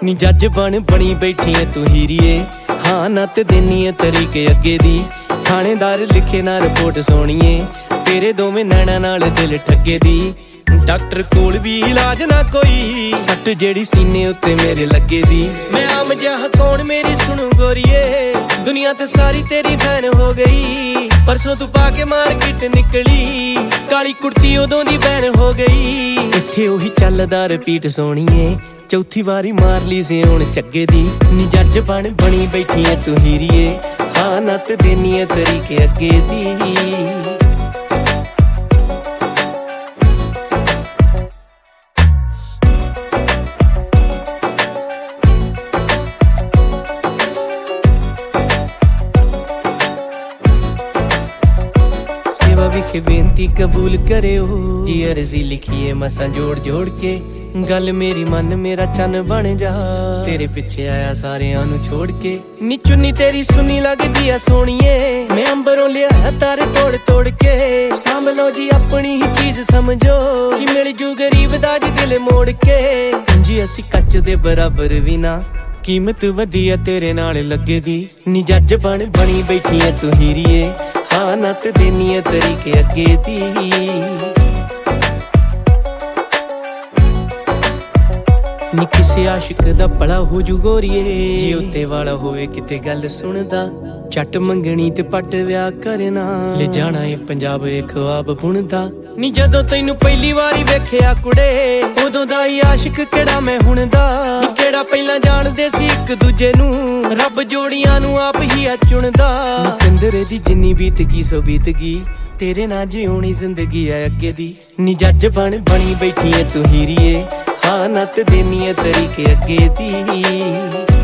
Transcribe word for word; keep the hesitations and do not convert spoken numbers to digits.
ਨੀ ਜੱਜ ਬਣ ਬਣੀ ਬੈਠੀ ਐ ਤੂੰ ਹੀਰੀਏ, ਹਾਂ ਨੱਤ ਦੇਨੀ ਐ ਤਰੀਕੇ ਅੱਗੇ ਦੀ। ਥਾਣੇਦਾਰ ਲਿਖੇ ਨਾ ਰਿਪੋਰਟ ਸੋਣੀਏ, ਤੇਰੇ ਦੋਵੇਂ ਨੈਣਾ ਨਾਲ ਦਿਲ ਠੱਗੇ ਦੀ। ਡਾਕਟਰ ਕੋਲ ਵੀ ਇਲਾਜ ਨਾ ਕੋਈ, ਸੱਟ ਜਿਹੜੀ ਸੀਨੇ ਉੱਤੇ ਮੇਰੇ ਲੱਗੇ ਦੀ। ਮੈਂ ਆਮ ਜਿਹਾ ਕੌਣ ਮੇਰੀ ਸੁਣੂ ਗੋਰੀਏ, ਦੁਨੀਆ ਤੇ ਸਾਰੀ ਤੇਰੀ ਫੈਨ ਹੋ ਗਈ। ਪਰਸੋਂ ਤੂੰ ਪਾ ਕੇ ਮਾਰਕੀਟ ਨਿਕਲੀ, ਕਾਲੀ ਕੁੜਤੀ ਉਦੋਂ ਦੀ ਬੈਨ ਹੋ ਗਈ। ਇੱਥੇ ਉਹੀ ਚੱਲਦਾ ਰਿਪੀਟ ਸੋਣੀਏ, ਚੌਥੀ ਵਾਰੀ ਮਾਰ ਲਈ ਸੀ ਹੁਣ ਚੱਗੇ ਦੀ। ਨੀ ਜੱਜ ਬਣ ਬਣੀ ਬੈਠੀ ਐ ਤੂੰ ਹੀਰੀਏ, ਹਾਂ ਨੱਤ ਦੇਨੀ ਐ ਤਰੀਕੇ ਅੱਗੇ ਦੀ। ਵਿਖੇ ਬੇਨਤੀ ਕਬੂਲ ਕਰਿਓ, ਜੀ ਅਰਜ਼ੀ ਲਿਖੀਏ ਮਸਾਂ ਜੋੜ ਜੋੜ ਕੇ। ਗੱਲ ਮੇਰੀ ਮਨ ਮੇਰਾ ਚੰਨ ਬਣ ਜਾ, ਤੇਰੇ ਪਿੱਛੇ ਆਇਆ ਸਾਰਿਆਂ ਨੂੰ ਛੋੜ ਕੇ। ਨੀ ਚੁੰਨੀ ਤੇਰੀ ਸੁਣੀ ਲੱਗਦੀ ਆ ਸੋਹਣੀਏ, ਮੈਂ ਅੰਬਰੋਂ ਲਿਆ ਤਾਰੇ ਤੋੜ ਤੋੜ ਕੇ। ਸਾਂਭਲੋ ਜੀ ਆਪਣੀ ਹੀ ਚੀਜ਼ ਸਮਝੋ, ਕਿ ਮਿਲ ਜੂ ਗਰੀਬ ਦਾ ਜੀ ਦਿਲ ਮੋੜ ਕੇ। ਜੀ ਅਸੀਂ ਕੱਚ ਦੇ ਬਰਾਬਰ ਵੀ ਨਾ, ਕੀਮਤ ਵਧੀਆ ਤੇਰੇ ਨਾਲ ਲੱਗੇ ਦੀ। ਨੀ ਜੱਜ ਬਣ ਬਣੀ ਬੈਠੀ ਐ ਤੂੰ ਹੀਰੀਏ, ਹਾਂ ਨੱਤ ਦੇਨੀ ਐ ਤਰੀਕੇ ਅੱਗੇ ਦੀ। ਨੀ ਕਿਸੇ ਆਸ਼ਿਕ ਦਾ ਭਲਾ ਹੋ ਜੂ ਗੋਰੀਏ, ਜੇ ਉੱਤੇ ਵਾਲਾ ਹੋਵੇ ਕਿਤੇ ਗੱਲ ਸੁਣਦਾ। ਚੱਟ ਮੰਗਣੀ ਤੇ ਪੱਟ ਵਿਆਹ ਕਰਨਾ, ਲੈ ਜਾਣਾ ਏ ਪੰਜਾਬ ਏ ਖਵਾਬ ਬੁਣਦਾ। ਨੀ ਜਦੋਂ ਤੈਨੂੰ ਪਹਿਲੀ ਵਾਰੀ ਵੇਖਿਆ ਕੁੜੇ, ਉਦੋਂ ਦਾ ਹੀ ਆਸ਼ਿਕ ਕਿਹੜਾ ਮੈਂ ਹੁਣ ਦਾ। ਨੀ ਕਿਹੜਾ ਪਹਿਲਾਂ ਜਾਣਦੇ ਸੀ ਇੱਕ ਦੂਜੇ ਨੂੰ, ਰੱਬ ਜੋੜੀਆਂ ਨੂੰ ਆਪ ਹੀ ਆ ਚੁਣਦਾ। ਨੀ ਕੰਦਰੇ ਦੀ ਜਿੰਨੀ ਬੀਤ ਗਈ ਸੋ ਬੀਤ ਗਈ, ਤੇਰੇ ਨਾਲ ਜਿਉਣੀ ਜ਼ਿੰਦਗੀ ਆ ਅੱਗੇ ਦੀ। ਨੀ ਜੱਜ ਬਣ ਬਣੀ ਬੈਠੀ ਐ ਤੂੰ ਹੀਰੀਏ, ਹਾਂ ਨੱਤ ਦੇਨੀ ਐ ਤਰੀਕੇ ਅੱਗੇ ਦੀ।